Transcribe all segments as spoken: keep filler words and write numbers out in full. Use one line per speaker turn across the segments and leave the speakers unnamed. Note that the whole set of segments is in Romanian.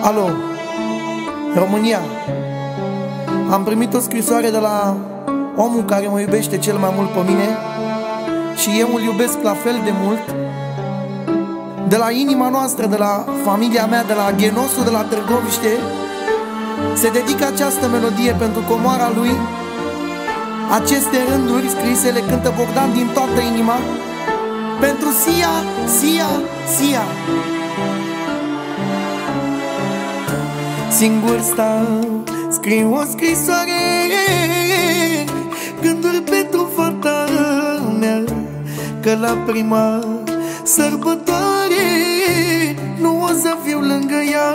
Alo, România. Am primit o scrisoare de la omul care mă iubește cel mai mult pe mine și eu îl iubesc la fel de mult. De la inima noastră, de la familia mea, de la Ghenosul de la Târgoviște, se dedică această melodie pentru comoara lui. Aceste rânduri scrise le cântă Bogdan din toată inima pentru Sia, Sia, Sia. Singur stau, scriu o scrisoare, gânduri pentru fata mea, că la prima sărbătoare nu o să fiu lângă ea.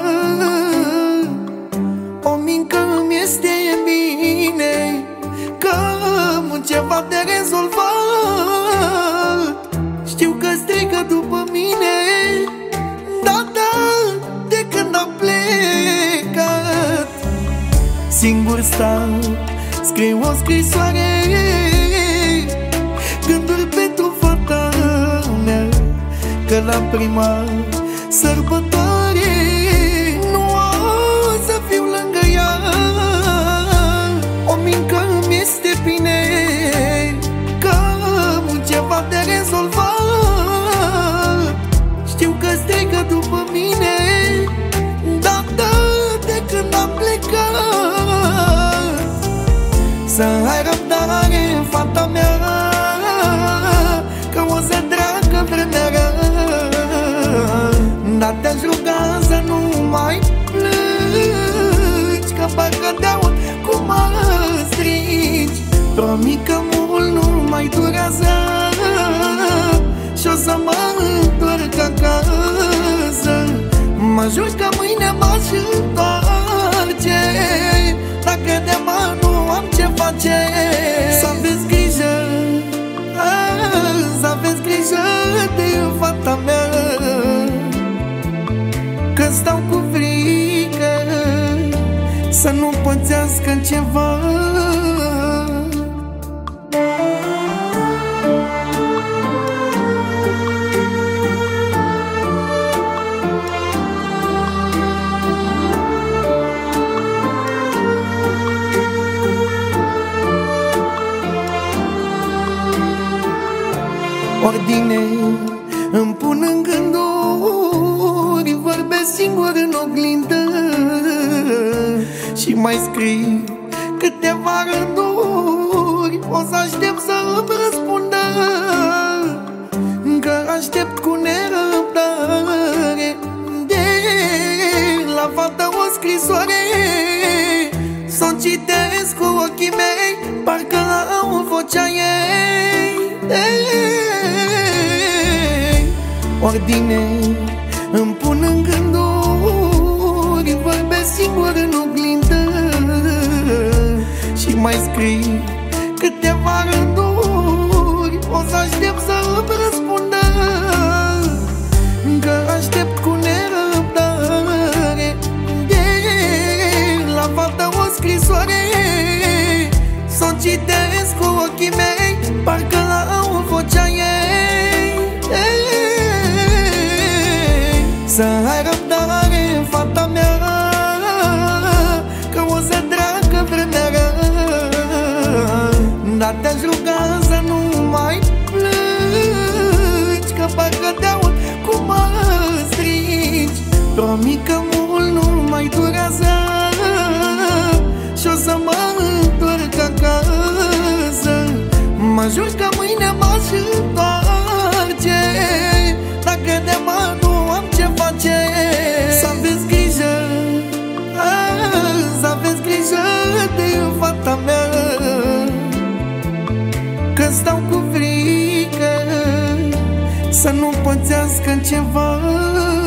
O mincă îmi este bine, că am ceva de rezolvat. Știu că strigă după mine, da, da, de când am plecat. Singur stau, scriu o scrisoare, gânduri pentru fata mea, că la prima sărbătoare nu o să fiu lângă ea. O mincă îmi este bine, că am ceva de rezolvat. Știu că strigă după mine, da, da, de când am plecat. Să ai răbdare, fata mea, că o să treacă vremea rea. Dar te-aș ruga să nu mai plângi, că parcă te-aud cum mă strigi. Promit că mult nu mai durează și o să mă întorc acasă. Mă jur că mâine m-aș întoarce, dacă de mă nu am ce face. Să aveți grijă, să aveți grijă de fata mea, că stau cu frică să nu pățească ceva. Ordine îmi pun în gânduri, vorbesc singur în oglindă și mai scriu câteva rânduri. O să aștept să îmi răspundă, că aștept cu nerăbdare de la fata o scrisoare. S-o citesc cu ochii mei, parcă au vocea ei. Ordine îmi pun în gânduri, vorbesc singur în oglindă și mai scriu câteva rânduri. O să aștept să îmi răspundă, că aștept cu nerăbdare de la fata o scrisoare. S-o citesc cu ochii mei, parcă au vocea ei. Să ai răbdare, fata mea, că o să treacă vremea rea. Dar te-aș ruga să nu mai plângi, că parcă te-aud cum mă strigi. Promit că mult nu mai durează și o să mă întorc acasă. Mă jur că mâine m-aș întoarce, dacă de mă nu am ce face. Să aveți grijă, să aveți grijă de fata mea, că stau cu frică să nu pățească ceva.